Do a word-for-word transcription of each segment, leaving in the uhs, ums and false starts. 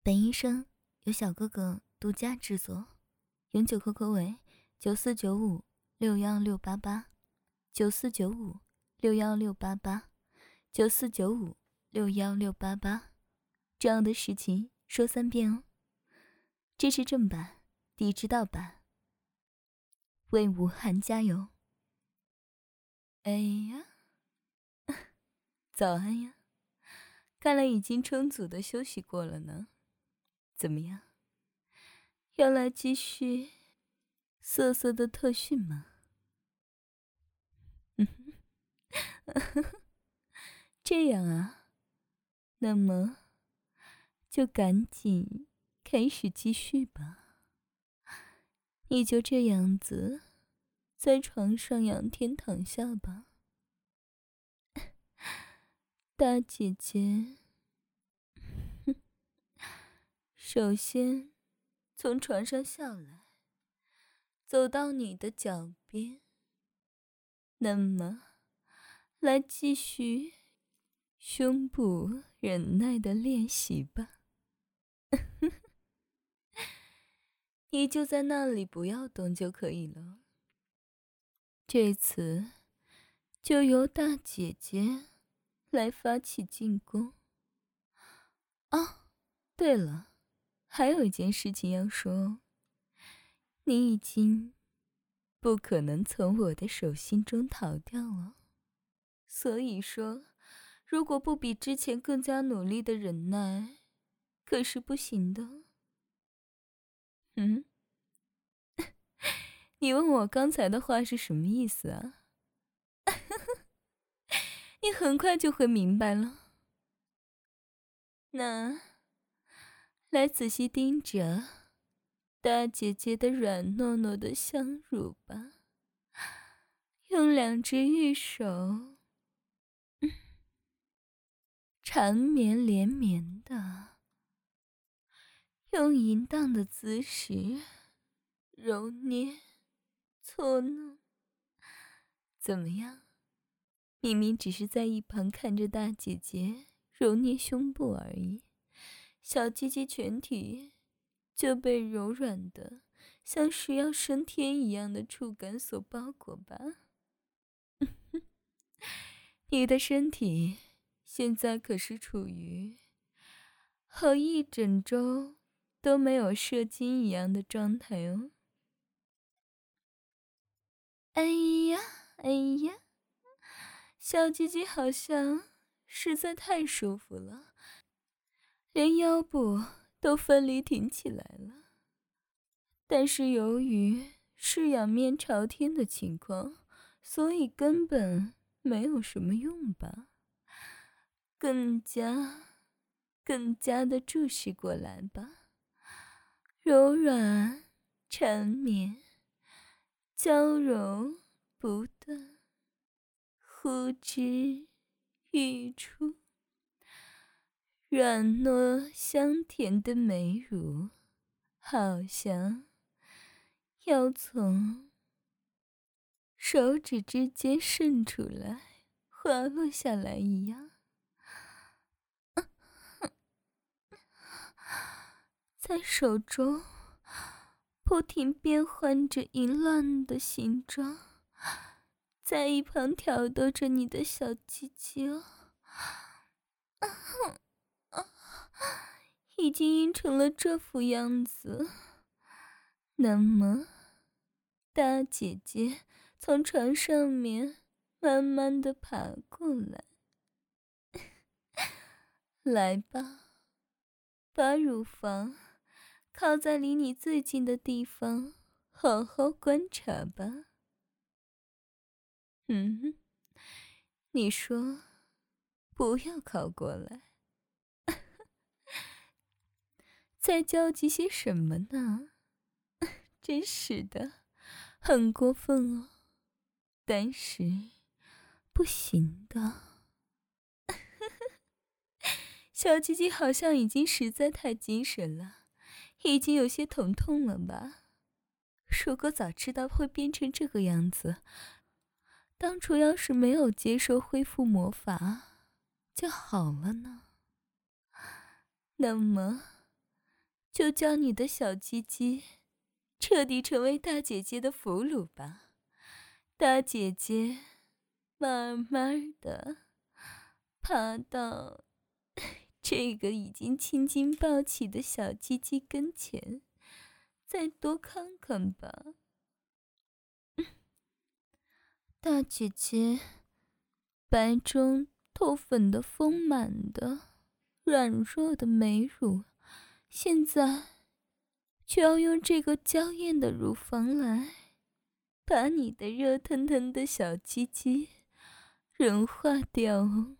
本医生由小哥哥独家制作，永久 Q Q 为九四九五六幺六八八，九四九五六幺六八八，九四九五六幺六八八。重要的事情说三遍哦。支持正版，抵制盗版，为武汉加油！哎呀，早安呀！看来已经充足的休息过了呢。怎么样？要来继续色色的特训吗？这样啊，那么就赶紧开始继续吧。你就这样子在床上仰天躺下吧。大姐姐，首先从床上下来，走到你的脚边，那么来继续胸部忍耐的练习吧。你就在那里不要动就可以了。这次就由大姐姐来发起进攻。啊，对了，还有一件事情要说，你已经不可能从我的手心中逃掉了。所以说，如果不比之前更加努力的忍耐，可是不行的。嗯？你问我刚才的话是什么意思啊？你很快就会明白了。那，来仔细盯着大姐姐的软糯糯的香乳吧，用两只玉手，嗯，缠绵连绵的，用淫荡的姿势揉捏、搓弄。怎么样？明明只是在一旁看着大姐姐揉捏胸部而已，小鸡鸡全体就被柔软的像是要升天一样的触感所包裹吧。你的身体现在可是处于和一整周都没有射精一样的状态哦。哎呀哎呀，小鸡鸡好像实在太舒服了，连腰部都分离挺起来了。但是由于是仰面朝天的情况，所以根本没有什么用吧。更加更加的注视过来吧，柔软缠绵，娇柔不断，呼之欲出，软糯香甜的美乳好像要从手指之间渗出来，滑落下来一样。在手中不停变换着淫乱的形状，在一旁挑逗着你的小鸡鸡哦，已经阴成了这副样子。那么，大姐姐从床上面慢慢的爬过来，来吧，把乳房靠在离你最近的地方，好好观察吧。嗯，你说不要靠过来，在焦急些什么呢？真是的，很过分哦。但是不行的。小鸡鸡好像已经实在太精神了，已经有些疼痛了吧。如果早知道会变成这个样子，当初要是没有接受恢复魔法就好了呢。那么就叫你的小鸡鸡彻底成为大姐姐的俘虏吧。大姐姐慢慢的爬到这个已经青筋暴起的小鸡鸡跟前，再多看看吧。大姐姐白中透粉的丰满的软弱的美乳，现在却要用这个娇艳的乳房来把你的热腾腾的小鸡鸡融化掉哦。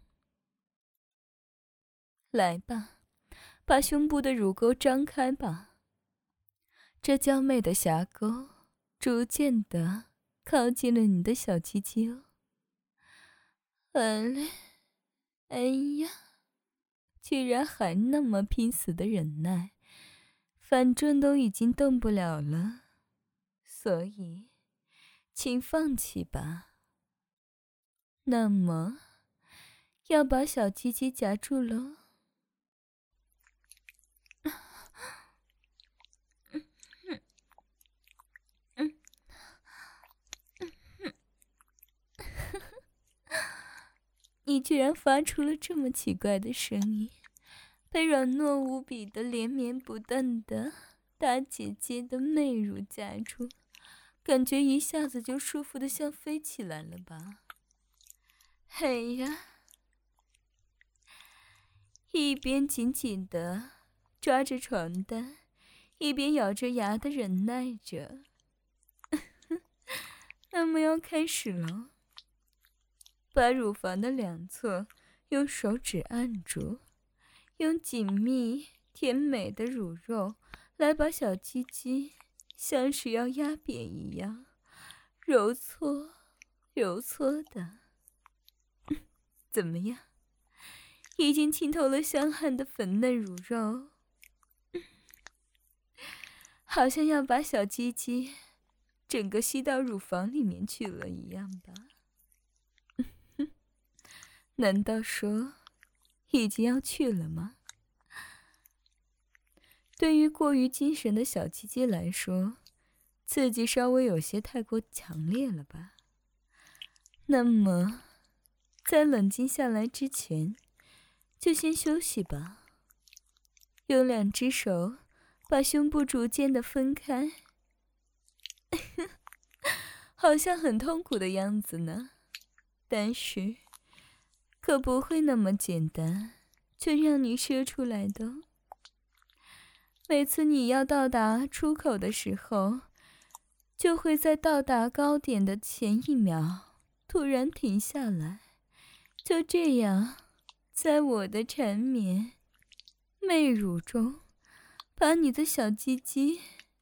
来吧，把胸部的乳沟张开吧，这娇媚的峡沟逐渐的靠近了你的小鸡鸡哦。好嘞，哎呀，居然还那么拼死的忍耐，反正都已经动不了了，所以请放弃吧。那么要把小鸡鸡夹住喽。你居然发出了这么奇怪的声音，被软糯无比的连绵不断的大姐姐的媚乳夹住，感觉一下子就舒服的像飞起来了吧。嘿呀，一边紧紧的抓着床单，一边咬着牙的忍耐着。那么要开始了。把乳房的两侧用手指按住，用紧密甜美的乳肉来把小鸡鸡像是要压扁一样揉搓揉搓的。怎么样？已经浸透了香汗的粉嫩乳肉，好像要把小鸡鸡整个吸到乳房里面去了一样吧？难道说已经要去了吗？对于过于精神的小鸡鸡来说，刺激稍微有些太过强烈了吧？那么在冷静下来之前，就先休息吧。用两只手把胸部逐渐的分开，好像很痛苦的样子呢。但是可不会那么简单就让你射出来的。每次你要到达出口的时候，就会在到达高点的前一秒突然停下来，就这样在我的缠绵媚乳中把你的小鸡鸡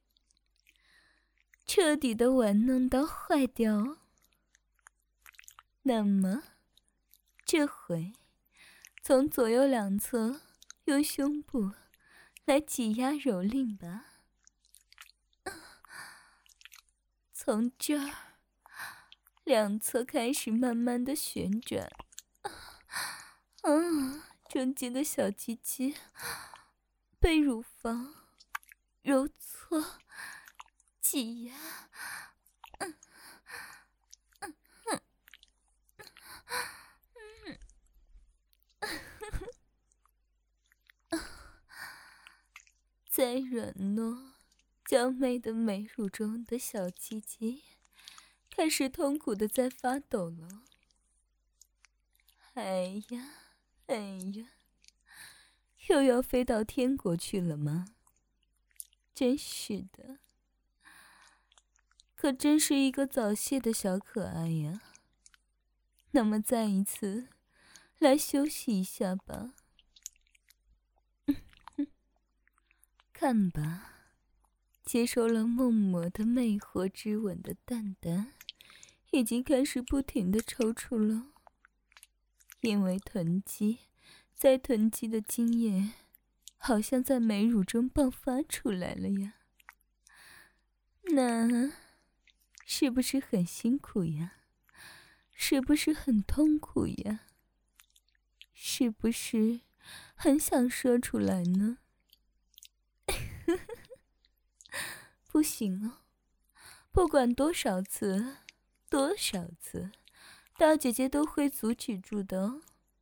彻底的玩弄到坏掉。那么这回从左右两侧用胸部来挤压蹂躏吧。从这儿两侧开始慢慢的旋转，嗯，中间的小鸡鸡被乳房揉搓挤压，嗯嗯嗯嗯，在软糯娇媚的美乳中的小鸡鸡开始痛苦的在发抖了。哎呀哎呀，又要飞到天国去了吗？真是的，可真是一个早泄的小可爱呀。那么再一次来休息一下吧。看吧，接受了梦魔的魅惑之吻的蛋蛋已经开始不停的抽搐了，因为囤积在囤积的精液好像在美乳中爆发出来了呀。那是不是很辛苦呀？是不是很痛苦呀？是不是很想说出来呢？ 不行哦，不管多少次，多少次，大姐姐都会阻止住的哦。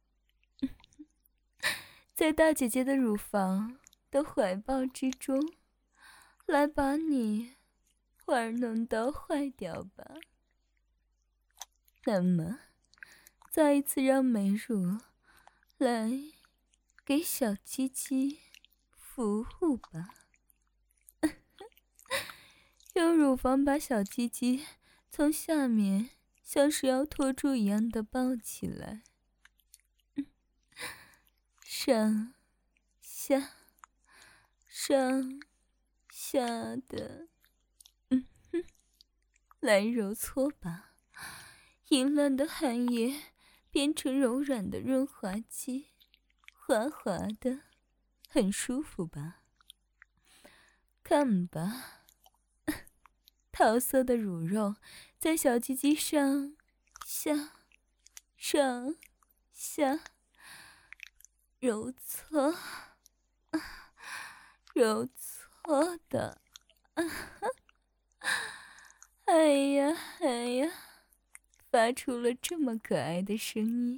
在大姐姐的乳房的怀抱之中，来把你玩弄到坏掉吧。那么，再一次让美乳来给小鸡鸡服务吧。用乳房把小鸡鸡从下面像是要拖住一样的抱起来，上下上下的嗯哼来揉搓吧，淫乱的汗液变成柔软的润滑剂，滑滑的，很舒服吧？看吧，桃色的乳肉在小鸡鸡上下上下揉搓，揉搓的，哎呀哎呀，发出了这么可爱的声音。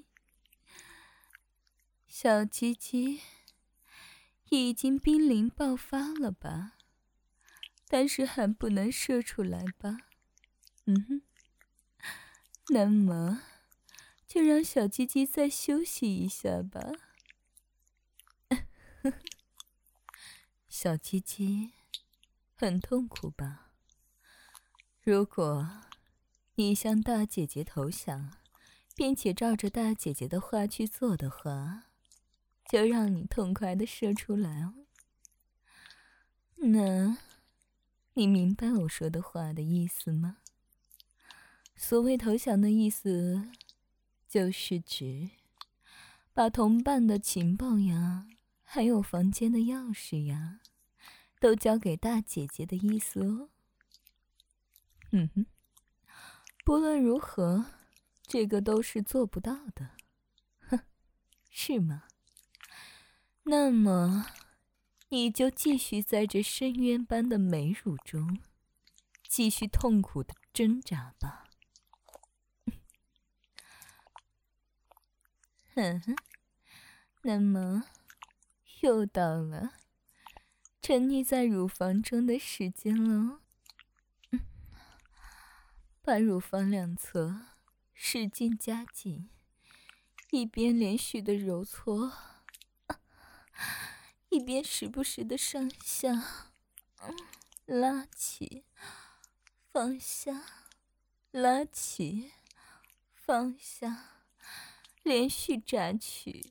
小鸡鸡已经濒临爆发了吧？但是还不能射出来吧？嗯哼，那么就让小鸡鸡再休息一下吧。小鸡鸡很痛苦吧？如果你向大姐姐投降，并且照着大姐姐的话去做的话，就让你痛快的射出来哦。那你明白我说的话的意思吗？所谓投降的意思，就是指把同伴的情报呀，还有房间的钥匙呀，都交给大姐姐的意思哦。嗯哼，不论如何，这个都是做不到的。哼，是吗？那么，你就继续在这深渊般的美乳中，继续痛苦的挣扎吧。哼哼，那么又到了沉溺在乳房中的时间了。嗯，把乳房两侧使劲夹紧，一边连续的揉搓，一边时不时的上下拉起放下，拉起放下，连续榨取。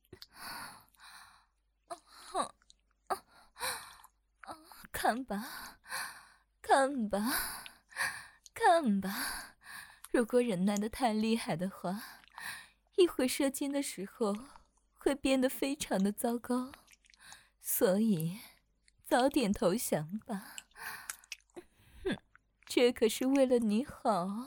看吧，看吧，看吧，如果忍耐的太厉害的话，一会射精的时候会变得非常的糟糕，所以早点投降吧。哼，这可是为了你好。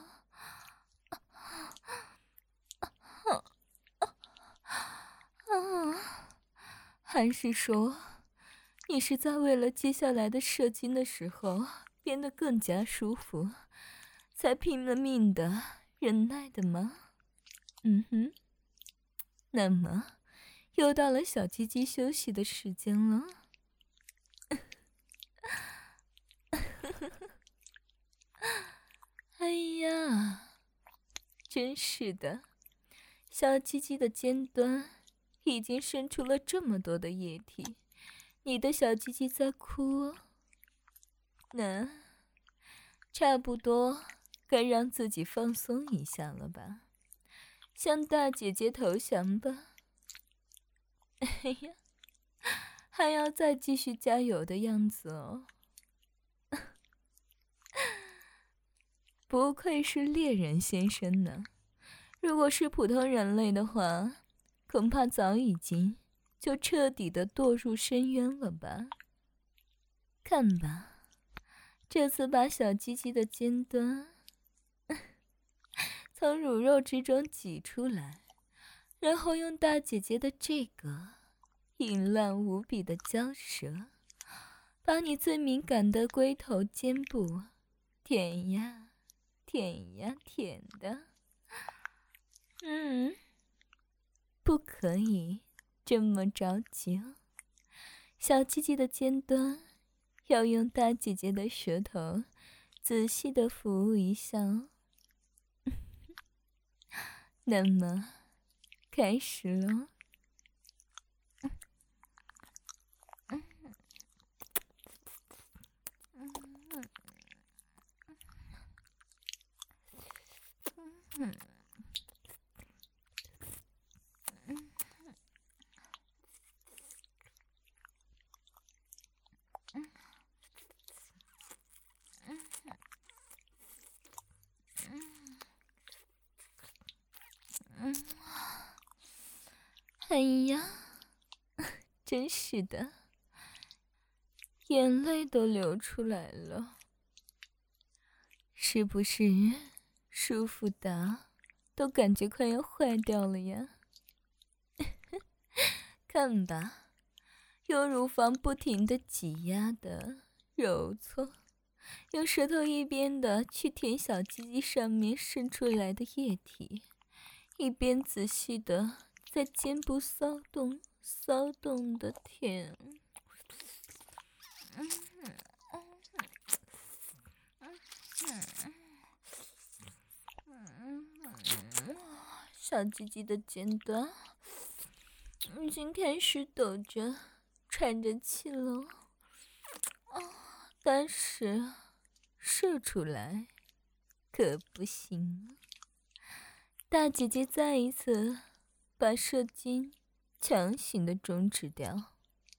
啊，还是说你是在为了接下来的射精的时候变得更加舒服，才拼了命的忍耐的吗？嗯哼，那么又到了小鸡鸡休息的时间了。哎呀，真是的，小鸡鸡的尖端已经渗出了这么多的液体，你的小鸡鸡在哭哦。那差不多该让自己放松一下了吧，向大姐姐投降吧。哎呀，还要再继续加油的样子哦。不愧是猎人先生呢，如果是普通人类的话，恐怕早已经就彻底的堕入深渊了吧。看吧，这次把小鸡鸡的尖端从乳肉之中挤出来，然后用大姐姐的这个淫乱无比的娇舌， 把你最敏感的龟头、肩部舔呀舔呀舔的。嗯，不可以这么着急哦，小鸡鸡的尖端要用大姐姐的舌头仔细的服务一下哦。那么，开始喽。哎呀，真是的，眼泪都流出来了，是不是舒服的都感觉快要坏掉了呀？看吧，用乳房不停的挤压的揉搓，用舌头一边的去舔小鸡鸡上面渗出来的液体，一边仔细的在肩部骚动骚动的舔。小鸡鸡的尖端已经开始抖着喘着气了，但是射出来可不行。大姐姐再一次把射精强行的终止掉。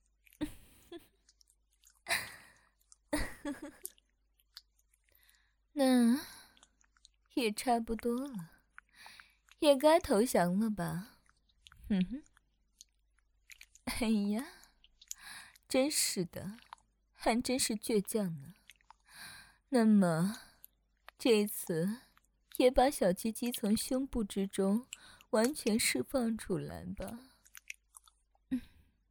那也差不多了，也该投降了吧？哼哼。哎呀，真是的，还真是倔强呢。那么，这次也把小鸡鸡从胸部之中完全释放出来吧。嗯，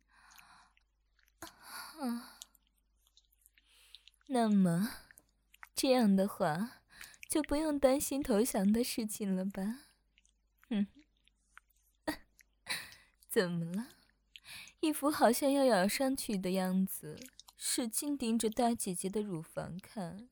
啊，那么这样的话，就不用担心投降的事情了吧？嗯，怎么了？一副好像要咬上去的样子，使劲盯着大姐姐的乳房看。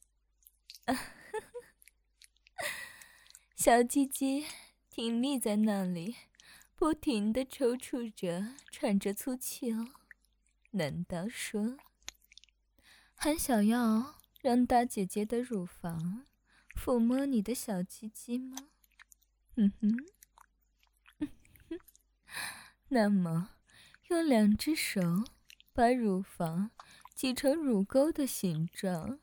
小鸡鸡挺立在那里，不停地抽搐着，喘着粗气哦。难道说，还想要让大姐姐的乳房抚摸你的小鸡鸡吗？嗯哼，嗯哼，那么用两只手把乳房挤成乳沟的形状。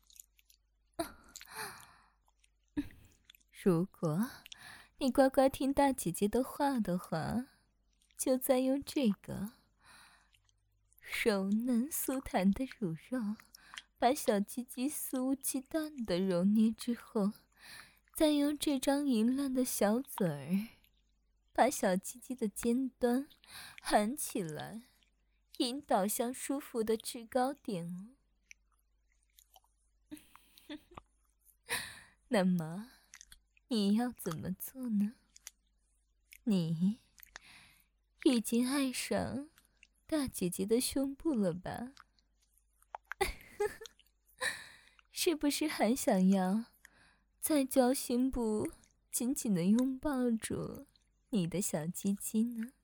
如果你乖乖听大姐姐的话的话，就再用这个柔嫩酥弹的乳肉把小鸡鸡肆无忌惮的揉捏之后，再用这张淫乱的小嘴儿把小鸡鸡的尖端含起来，引导向舒服的制高点哦。那么你要怎么做呢？你已经爱上大姐姐的胸部了吧？是不是还想要在交心部紧紧的拥抱住你的小鸡鸡呢？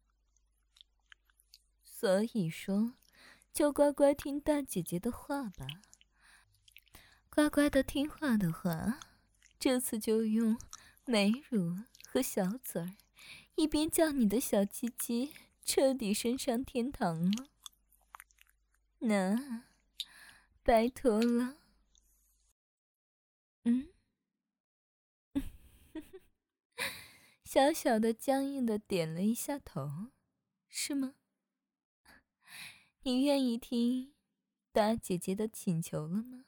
所以说，就乖乖听大姐姐的话吧。乖乖的听话的话，这次就用美乳和小嘴儿，一边叫你的小鸡鸡彻底升上天堂了。那，拜托了。嗯，小小的僵硬的点了一下头，是吗？你愿意听大姐姐的请求了吗？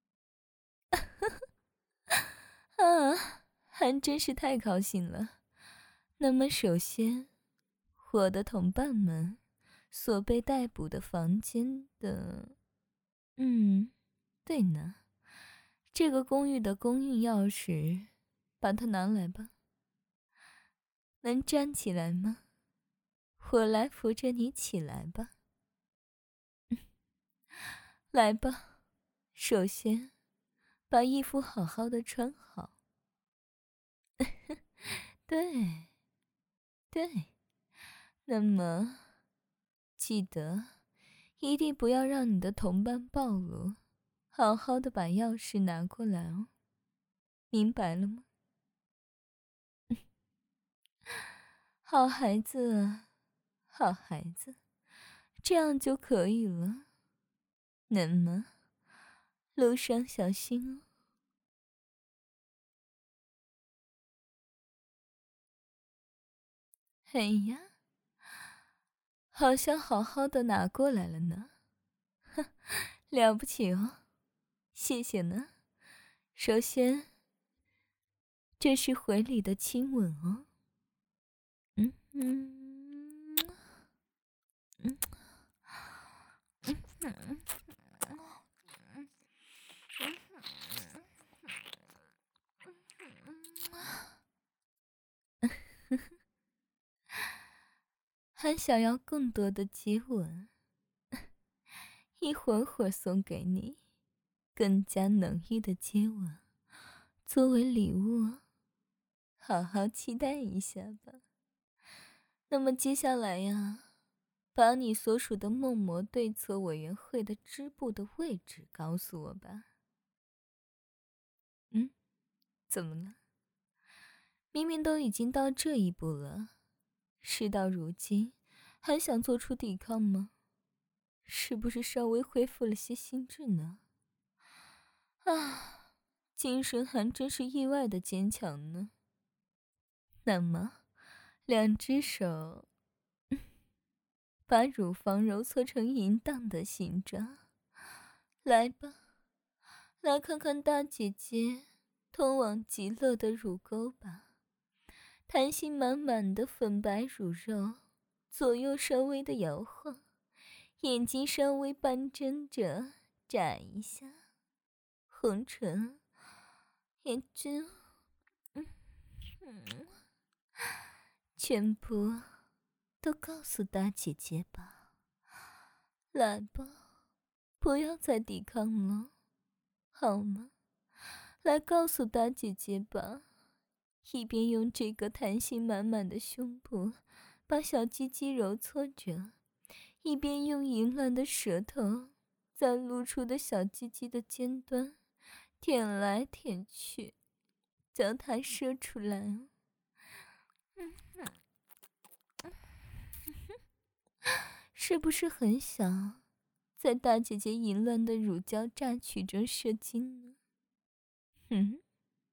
啊，还真是太高兴了。那么首先，我的同伴们所被逮捕的房间的……嗯，对呢，这个公寓的公用钥匙，把它拿来吧。能站起来吗？我来扶着你起来吧。来吧，首先把衣服好好的穿好。对，对，那么记得一定不要让你的同伴暴露，好好的把钥匙拿过来哦，明白了吗？好孩子，好孩子，这样就可以了。那么路上小心哦。哎呀，好像好好的拿过来了呢，哼，了不起哦，谢谢呢。首先，这是回礼的亲吻哦。嗯嗯嗯嗯嗯嗯，还想要更多的接吻？一会儿会儿送给你更加浓郁的接吻，作为礼物，好好期待一下吧。那么接下来呀，把你所属的梦魔对策委员会的支部的位置告诉我吧。嗯，怎么了？明明都已经到这一步了，事到如今还想做出抵抗吗？是不是稍微恢复了些心智呢？啊，精神还真是意外的坚强呢。那么，两只手把乳房揉搓成淫荡的形状，来吧，来看看大姐姐通往极乐的乳沟吧。弹性满满的粉白乳肉，左右稍微的摇晃，眼睛稍微半睁着，眨一下，红唇，眼睛，嗯嗯，全部都告诉大姐姐吧。来吧，不要再抵抗了，好吗？来告诉大姐姐吧。一边用这个弹性满满的胸部把小鸡鸡揉搓着，一边用淫乱的舌头在露出的小鸡鸡的尖端舔来舔去，将它射出来。嗯嗯，是不是很想在大姐姐淫乱的乳胶榨取中射精呢？嗯，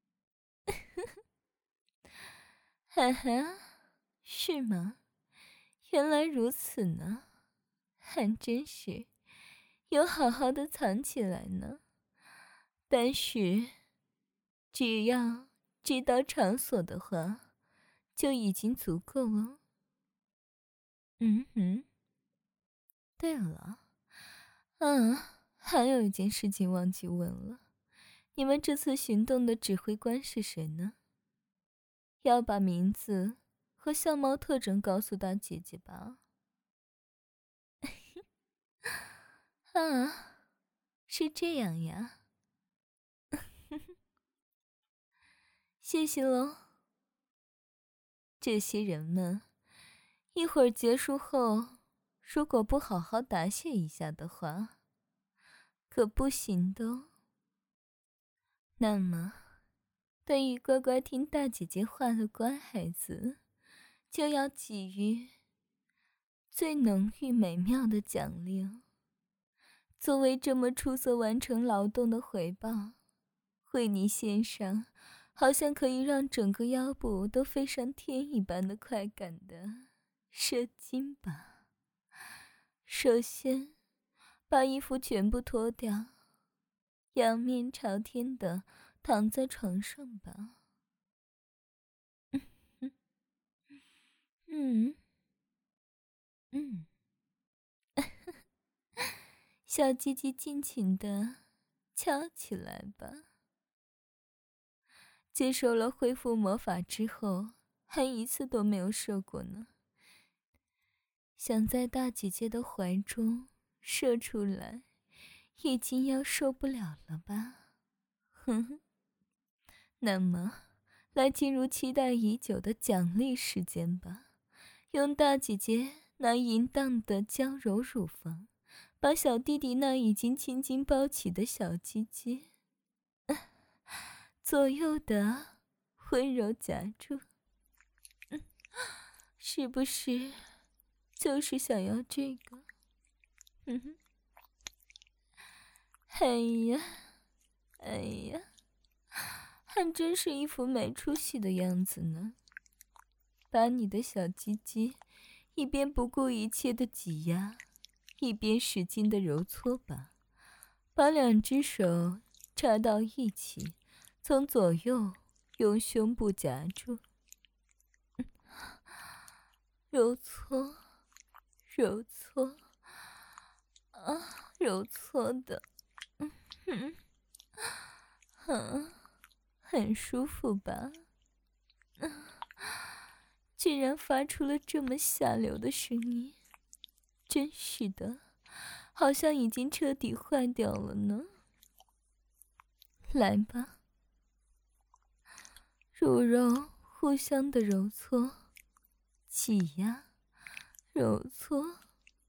哈哈，是吗？原来如此呢，还真是有好好的藏起来呢。但是只要知道场所的话，就已经足够了。嗯哼，对了，嗯，还有一件事情忘记问了，你们这次行动的指挥官是谁呢？要把名字和相貌特征告诉大姐姐吧。啊，是这样呀。谢谢喽。这些人们一会儿结束后，如果不好好答谢一下的话，可不行的哦。那么，对于乖乖听大姐姐话的乖孩子，就要给予最浓郁美妙的奖励哦。作为这么出色完成劳动的回报，为你献上好像可以让整个腰部都飞上天一般的快感的射精吧。首先，把衣服全部脱掉，仰面朝天的躺在床上吧。嗯嗯嗯。 小鸡鸡尽情地翘起来吧。接受了恢复魔法之后，还一次都没有射过呢。想在大姐姐的怀中射出来，已经要受不了了吧？哼哼。那么，来进入期待已久的奖励时间吧。用大姐姐那淫荡的娇柔乳房，把小弟弟那已经青筋包起的小鸡鸡左右的温柔夹住。嗯，是不是就是想要这个？嗯哼。哎呀，哎呀，还真是一副没出息的样子呢。把你的小鸡鸡一边不顾一切的挤压，一边使劲的揉搓吧。把两只手插到一起，从左右用胸部夹住，揉搓，揉搓，啊，揉搓的，嗯哼，嗯，很舒服吧？嗯，居然发出了这么下流的声音，真是的，好像已经彻底坏掉了呢。来吧，乳肉互相的揉搓、挤压、揉搓，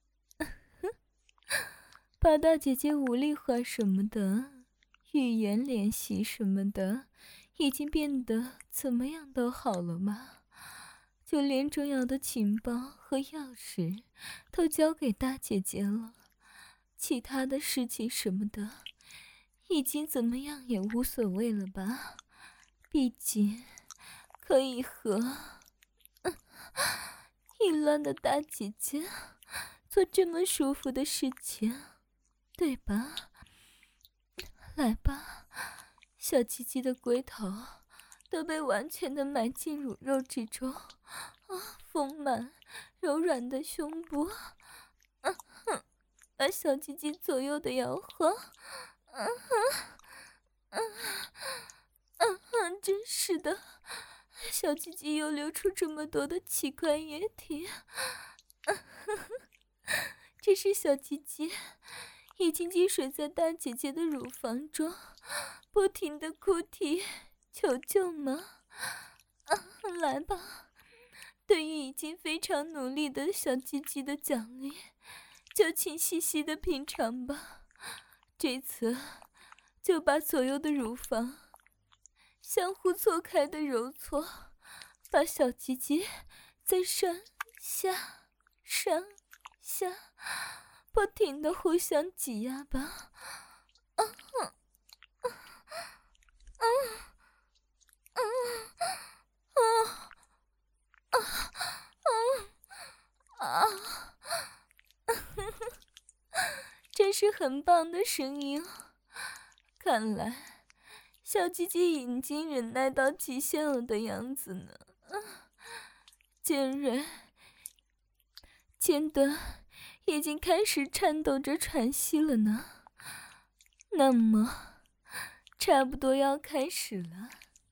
把大姐姐无力化什么的、语言练习什么的，已经变得怎么样都好了吗？就连重要的情报和钥匙都交给大姐姐了，其他的事情什么的，已经怎么样也无所谓了吧？毕竟可以和淫乱的大姐姐做这么舒服的事情，对吧？来吧，小鸡鸡的龟头都被完全的埋进乳肉之中，啊，丰满柔软的胸部，啊哼，把小鸡鸡左右的摇晃，啊哼，啊啊哼，真是的，小鸡鸡又流出这么多的奇怪液体，啊哼哼，这是小鸡鸡已经积水在大姐姐的乳房中，不停的哭啼求救吗？啊，来吧，对于已经非常努力的小鸡鸡的奖励，就请细细的品尝吧。这次就把左右的乳房相互错开的揉搓，把小鸡鸡在上下上下不停的互相挤压吧。啊啊啊啊啊啊啊啊！真是很棒的声音，看来小鸡鸡已经忍耐到极限了的样子呢。尖锐尖端已经开始颤抖着喘息了呢。那么差不多要开始了，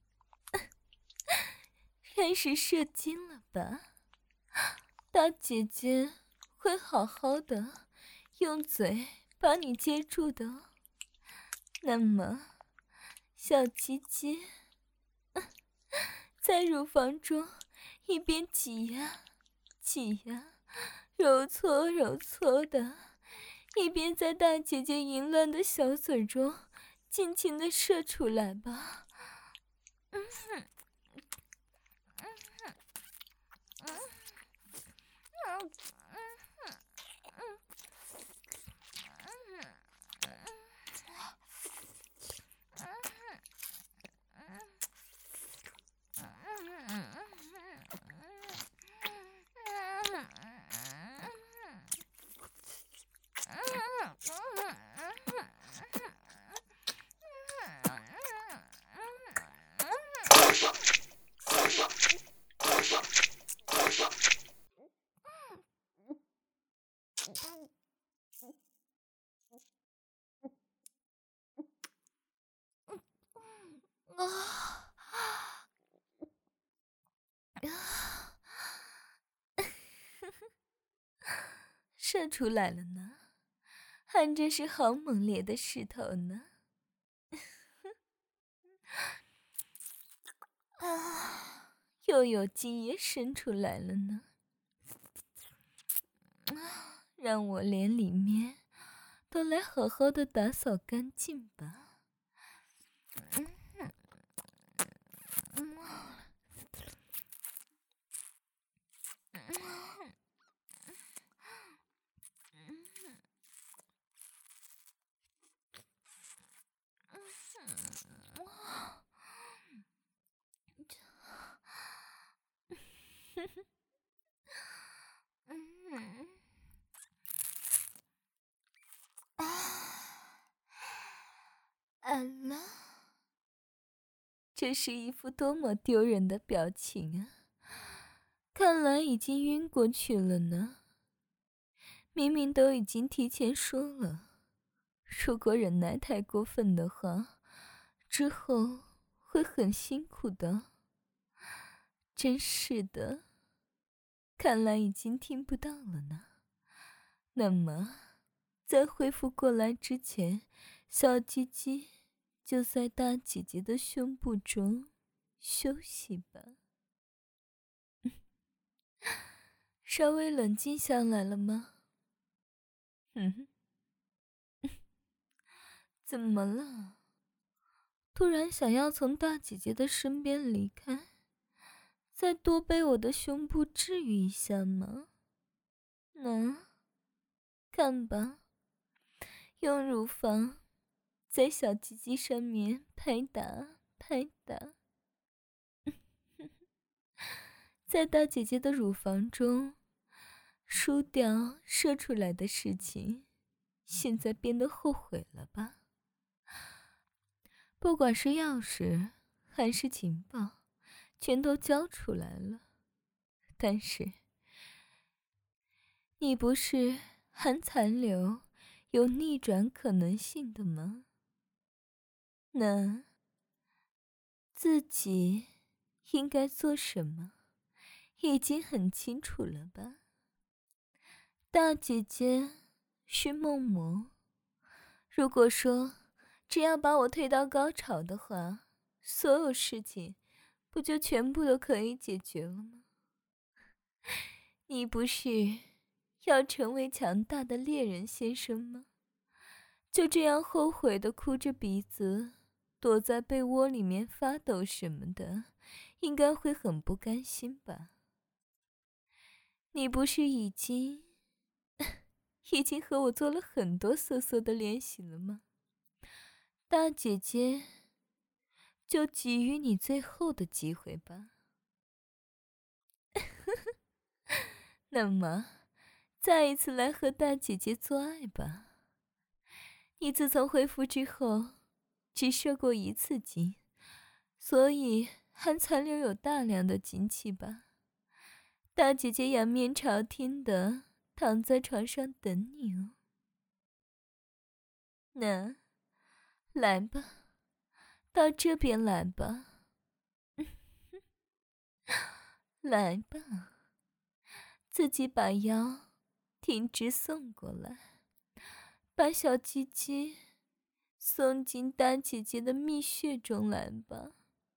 开始射精了吧？大姐姐会好好的用嘴把你接住的哦。那么小鸡鸡在乳房中一边挤压挤压揉搓揉搓的，一边在大姐姐淫乱的小嘴中尽情的射出来吧。嗯哼，嗯哼，嗯哼，嗯哼，嗯哼， 啊！射出来了呢，还真是好猛烈的势头呢！啊，又有精液渗出来了呢，让我连里面都来好好的打扫干净吧。安了，这是一副多么丢人的表情啊！看来已经晕过去了呢。明明都已经提前说了，如果忍耐太过分的话，之后会很辛苦的。真是的，看来已经听不到了呢。那么，在恢复过来之前，小鸡鸡就在大姐姐的胸部中休息吧。稍微冷静下来了吗？嗯，怎么了？突然想要从大姐姐的身边离开，再多被我的胸部治愈一下吗？能，看吧，用乳房在小鸡鸡上面拍打拍打，在大姐姐的乳房中输掉射出来的事情，现在变得后悔了吧？不管是钥匙还是情报，全都交出来了。但是，你不是还残留有逆转可能性的吗？那自己应该做什么，已经很清楚了吧？大姐姐是梦魔，如果说只要把我推到高潮的话，所有事情不就全部都可以解决了吗？你不是要成为强大的猎人先生吗？就这样后悔的哭着鼻子躲在被窝里面发抖什么的，应该会很不甘心吧？你不是已经已经和我做了很多色色的练习了吗？大姐姐就给予你最后的机会吧。那么再一次来和大姐姐做爱吧。你自从恢复之后只射过一次精，所以还残留有大量的精气吧。大姐姐仰面朝天的躺在床上等你哦。那来吧，到这边来吧。来吧，自己把腰挺直送过来，把小鸡鸡送进大姐姐的蜜穴中来吧。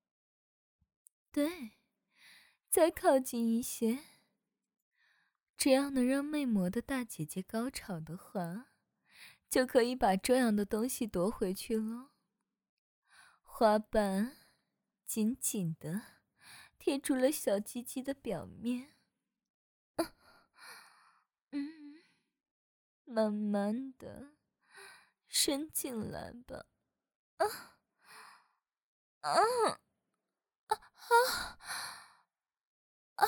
对，再靠近一些，只要能让魅魔的大姐姐高潮的话，就可以把这样的东西夺回去了。花瓣紧紧的贴住了小鸡鸡的表面，啊，嗯，慢慢的伸进来吧。啊啊啊啊！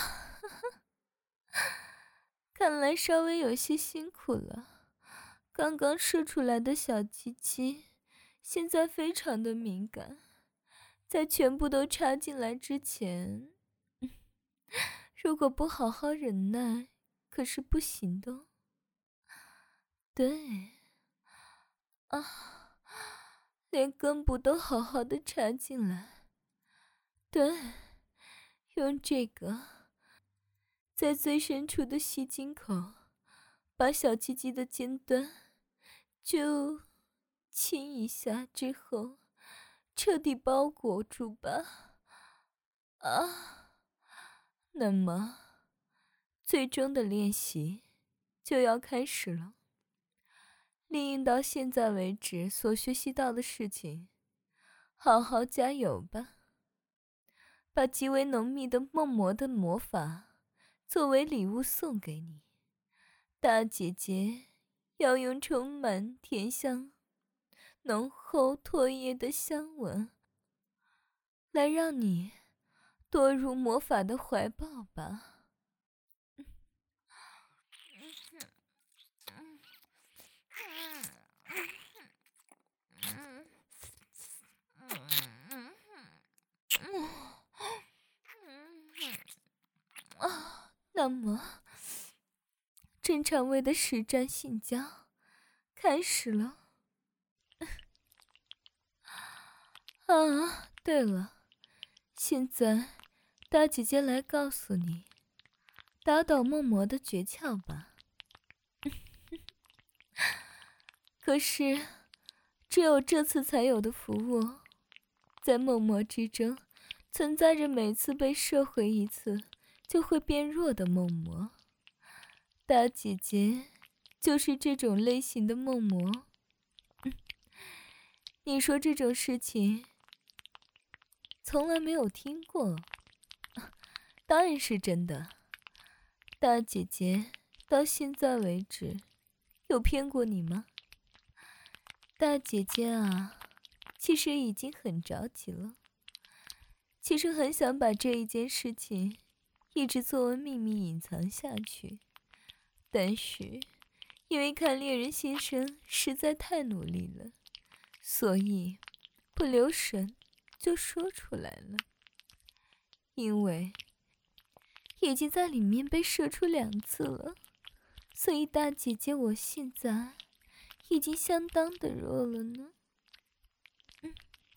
看来稍微有些辛苦了。刚刚射出来的小鸡鸡，现在非常的敏感，在全部都插进来之前，如果不好好忍耐，可是不行的哦。对，啊，连根部都好好的插进来， 对，用这个在最深处的吸精口，把小鸡鸡的尖端就亲一下之后，彻底包裹住吧。啊，那么最终的练习就要开始了。丽英到现在为止所学习到的事情，好好加油吧。把极为浓密的梦魔的魔法作为礼物送给你，大姐姐要用充满甜香、浓厚唾液的香吻来让你堕入魔法的怀抱吧。啊，那么正常位的实战性交开始了。啊，对了，现在大姐姐来告诉你打倒梦魔的诀窍吧。可是只有这次才有的服务，在梦魔之中存在着每次被射回一次就会变弱的梦魔。大姐姐就是这种类型的梦魔。嗯，你说这种事情从来没有听过？当然是真的。大姐姐到现在为止有骗过你吗？大姐姐啊，其实已经很着急了，其实很想把这一件事情一直作为秘密隐藏下去，但是因为看猎人先生实在太努力了，所以不留神就说出来了。因为已经在里面被射出两次了，所以大姐姐我现在已经相当的弱了呢。嗯，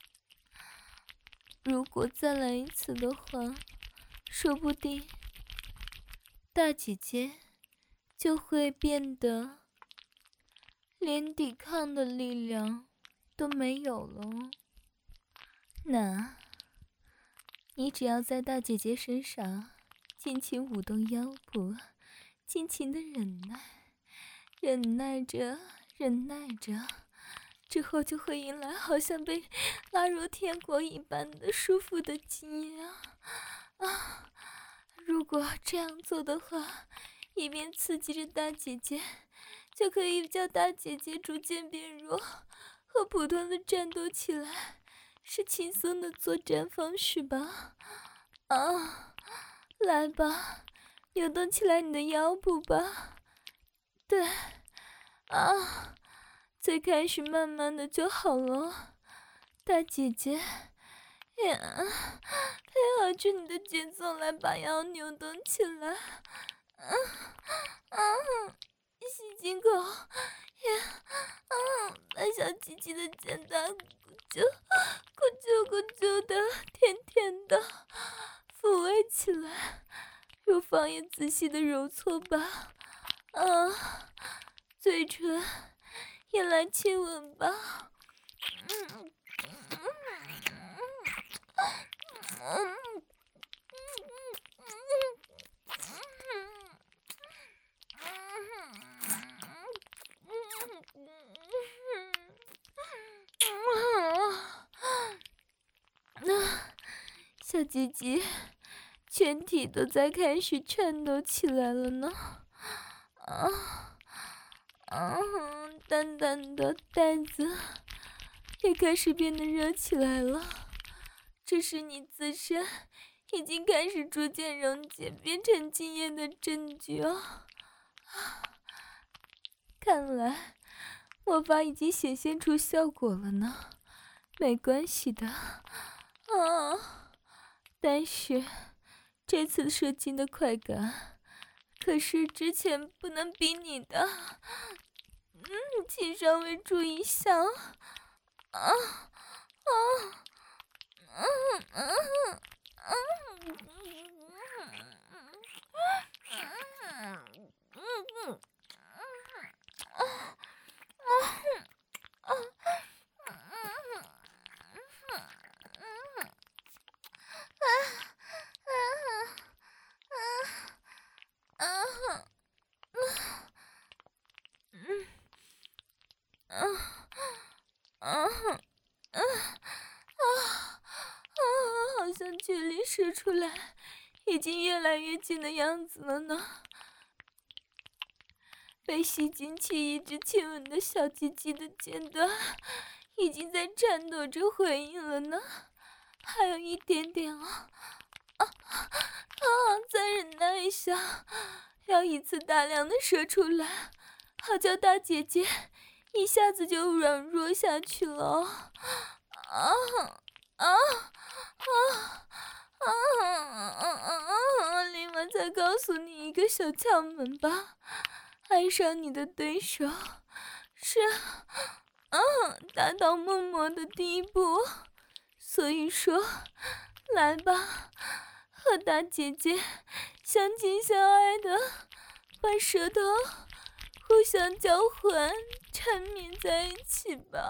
如果再来一次的话，说不定大姐姐就会变得连抵抗的力量都没有了。那你只要在大姐姐身上尽情舞动腰部，尽情的忍耐，忍耐着，忍耐着，之后就会迎来好像被拉入天国一般的舒服的经验啊！啊，如果这样做的话，一边刺激着大姐姐，就可以叫大姐姐逐渐变弱，和普通的战斗起来是轻松的作战方式吧？啊，来吧，扭动起来你的腰部吧。对，啊，再开始慢慢的就好了。大姐姐，呀，配合着你的节奏来把腰扭动起来。啊啊，吸进口，呀，啊，把小鸡鸡的尖端咕啾咕啾咕啾的，甜甜的抚慰起来，乳房也仔细的揉搓吧。啊，嘴唇也来亲吻吧。嗯嗯小鸡鸡全体都在开始颤抖起来了呢。啊啊，淡淡的带子也开始变得热起来了，这是你自身已经开始逐渐溶解变成经验的证据哦。看来魔法已经显现出效果了呢。没关系的啊，但是这次射精的快感可是之前不能比拟的。嗯，请稍微注意一下啊啊啊啊！ 好像距离射出来已经越来越近的样子了呢。被吸进去一直亲吻的小鸡鸡的尖端已经在颤抖着回应了呢，还有一点点啊啊啊！再忍耐一下，要一次大量的射出来，好叫大姐姐一下子就软弱下去了。啊啊啊啊啊！另外再告诉你一个小窍门吧，爱上你的对手是啊达到默默的第一步，所以说来吧，和大姐姐相亲相爱的把舌头互相交换缠绵在一起吧。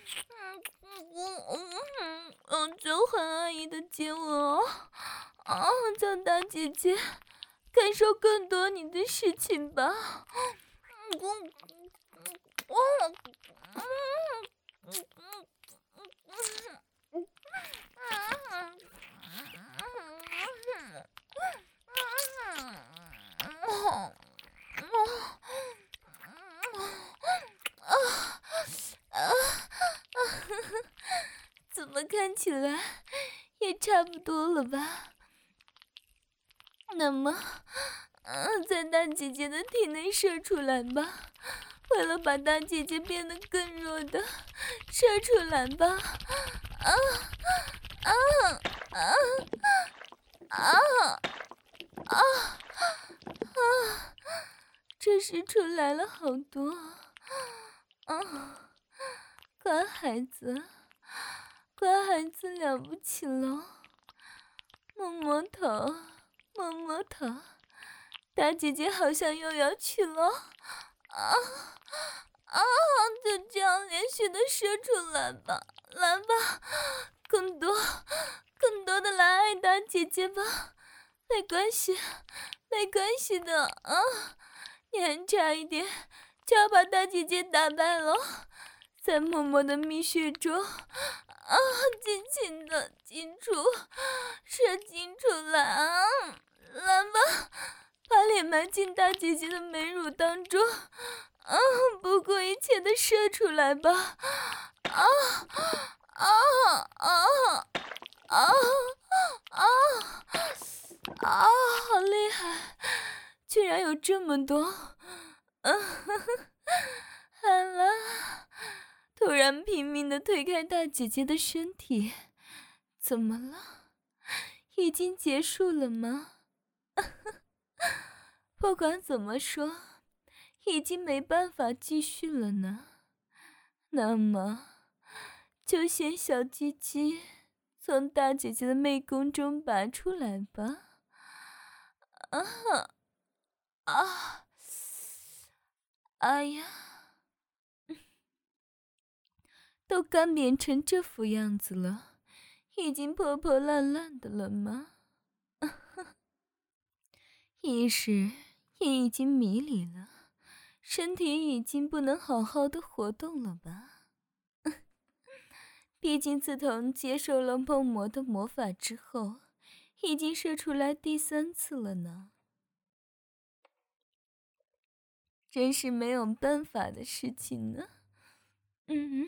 嗯嗯，交换阿姨的接吻哦，啊，叫大姐姐感受更多你的事情吧。嗯嗯怎么看起来也差不多了吧？那么，嗯，在大姐姐的体内射出来吧。为了把大姐姐变得更弱的射出来吧。啊啊啊啊啊啊！这时出来了好多。啊，乖孩子，乖孩子了不起喽！摸摸头，摸摸头，大姐姐好像又要去了。啊啊！就这样连续的射出来吧，来吧，更多更多的来爱大姐姐吧。没关系，没关系的啊！你还差一点就要把大姐姐打败了，在默默的蜜穴中啊，尽情的进出，射精出来啊！来吧，把脸埋进大姐姐的美乳当中，啊，不顾一切的射出来吧！啊啊啊啊啊啊！好厉害，居然有这么多！嗯，好了，突然拼命的推开大姐姐的身体，怎么了？已经结束了吗？不管怎么说，已经没办法继续了呢。那么，就先小鸡鸡从大姐姐的妹宫中拔出来吧。啊啊！哎呀，都干瘪成这副样子了，已经破破烂烂的了吗？意识也已经迷离了，身体已经不能好好的活动了吧？毕竟自从接受了梦魔的魔法之后，已经射出来第三次了呢。真是没有办法的事情呢。嗯，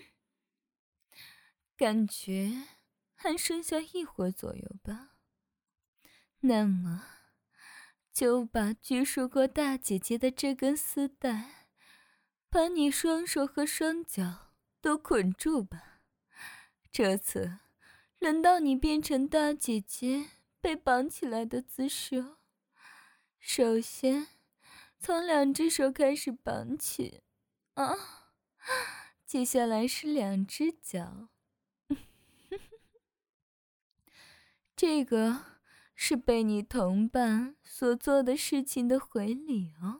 感觉还剩下一会儿左右吧。那么，就把拘束过大姐姐的这根丝带，把你双手和双脚都捆住吧。这次，轮到你变成大姐姐被绑起来的姿势。首先，从两只手开始绑起，啊，接下来是两只脚。这个是被你同伴所做的事情的回礼哦。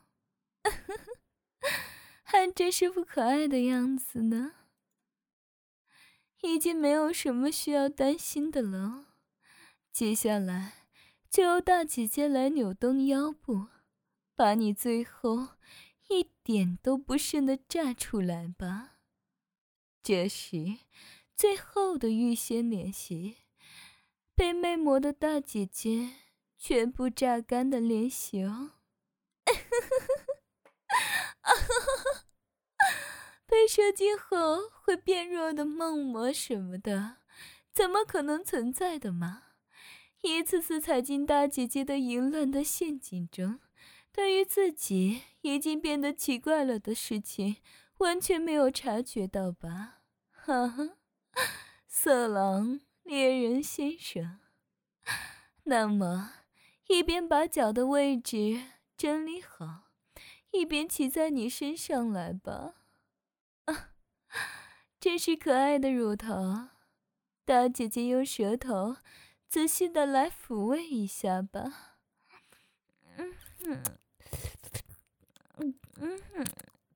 还真是副可爱的样子呢。已经没有什么需要担心的了，接下来就由大姐姐来扭动腰部，把你最后一点都不剩的炸出来吧。这时最后的预先练习，被魅魔的大姐姐全部榨干的练习哦。被射精后会变弱的梦魔什么的，怎么可能存在的嘛？一次次踩进大姐姐的淫乱的陷阱中，对于自己已经变得奇怪了的事情，完全没有察觉到吧？哈哈，色狼猎人先生。那么，一边把脚的位置整理好，一边骑在你身上来吧。啊，真是可爱的乳头，大姐姐用舌头仔细的来抚慰一下吧。嗯哼，嗯嗯哼，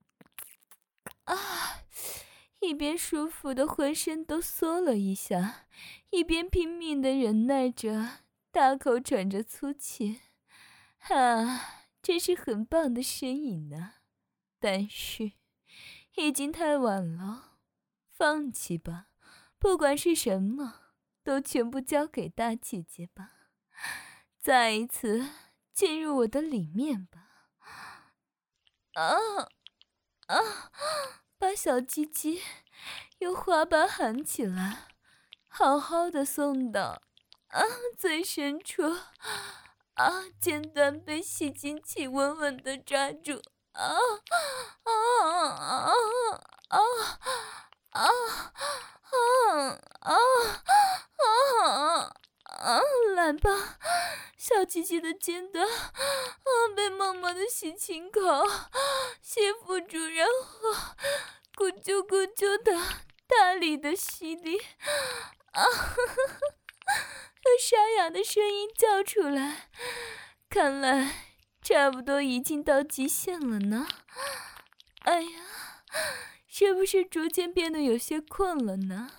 啊，一边舒服的浑身都缩了一下，一边拼命的忍耐着，大口喘着粗气。啊，真是很棒的呻吟呢。但是已经太晚了，放弃吧，不管是什么，都全部交给大姐姐吧。再一次进入我的里面吧。啊啊！把小鸡鸡用滑板喊起来，好好的送到啊最深处。啊，尖端被吸进器稳稳的抓住。啊啊啊啊啊啊啊啊啊！来吧，小鸡鸡的尖端啊被默默的吸进口吸附住，然后咕啾咕啾的大力的吸力啊！用沙哑的声音叫出来，看来差不多已经到极限了呢。哎呀，是不是逐渐变得有些困了呢？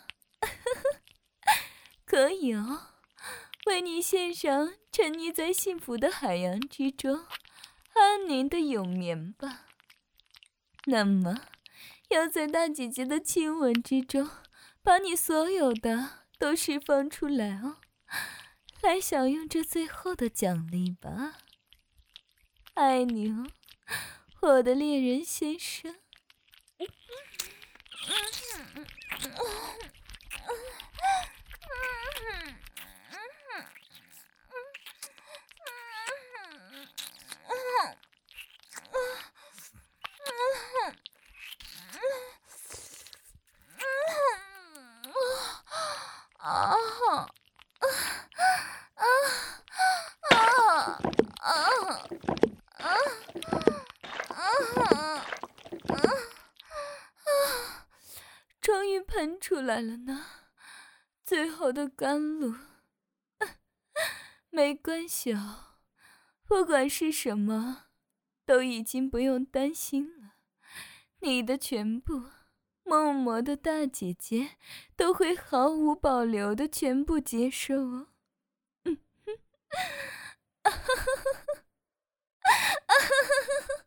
可以哦，为你献上沉溺在幸福的海洋之中，安宁的永眠吧。那么，要在大姐姐的亲吻之中，把你所有的都释放出来哦。来享用这最后的奖励吧，爱你哦，我的猎人先生。啊啊啊啊啊啊啊！终于喷出来了呢，最后的甘露。没关系哦，不管是什么，都已经不用担心了。你的全部，梦魔的大姐姐都会毫无保留的全部接受哦。嗯哼，啊哈哈啊哈哈，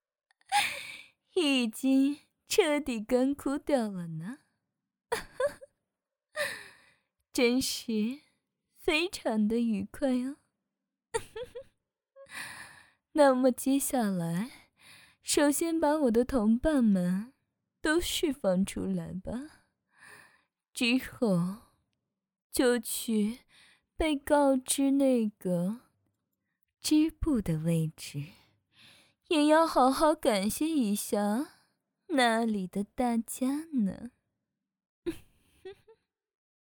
已经彻底干枯掉了呢。真是非常的愉快哦。那么接下来，首先把我的同伴们都释放出来吧，之后就去被告知那个织布的位置，也要好好感谢一下那里的大家呢。